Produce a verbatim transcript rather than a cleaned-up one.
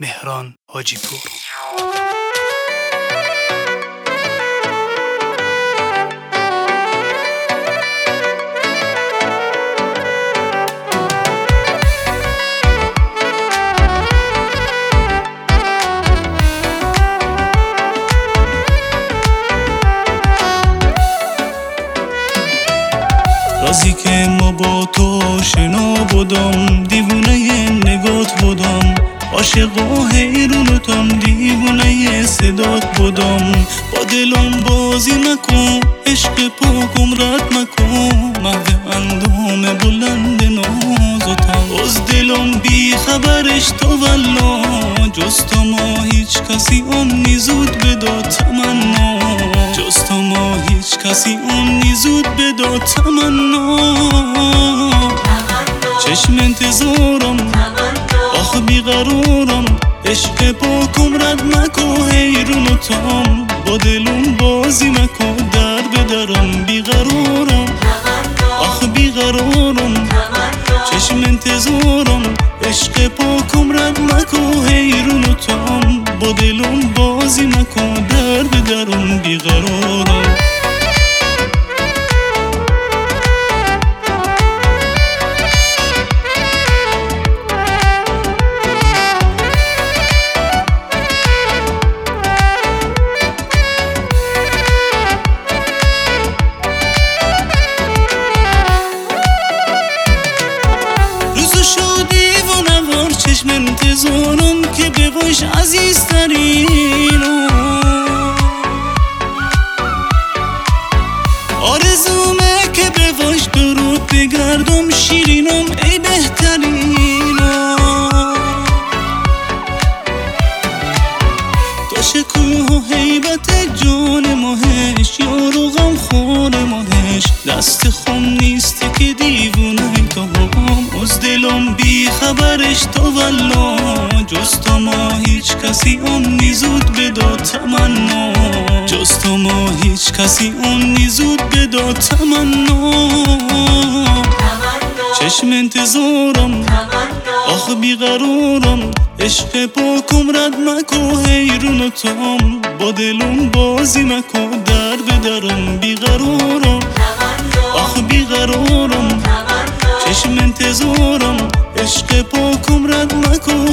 مهران حاجی پور. رازی که ما با تو شنا بودم، دیوونه نگات بودم، عاشق و حیرونتم، دیوونه صدات بودم. با دلم بازی مکن، عشق پاکم رد مکن، محو اندام بلند نازتم. از دلم بی خبرش تو والله، جز تو ما هیچ کسی امنی زود بداد تمنا، جز تو ما هیچ کسی امنی زود بداد تمنا. چشم انتظارم آخ بیقرارم، عشق پاکم رد مکو حیرونتم. با دلم بازی مکو در بدرم، بیقرارم آخ بیقرارم. چشم انتظارم عشق پاکم رد مکو حیرونتم. با دلم بازی مکو در بدرم، بیقرارم. چشم انتظارم که بباش عزیز ترینم، آرزومه که بباش درود بگردم شیرینم ای بهترینم. تو شکوه و هیبت جان ماهش، یار و غم خور ماهش، دست خم نیست که دیوونه تو هم. از دلم بی خبرش تو والله، جز تو ما هیچ کسی امنی زود بداد تمنا، جز تو ما هیچ کسی امنی زود بداد تمنا. چشم انتظارم آخ بیقرارم، عشق پاکم رد مکو حیرونتم. با دلم بازی مکو در بدرم، بیقرارم آخ بیقرارم. چشم انتظارم عشق پاکم رد مکو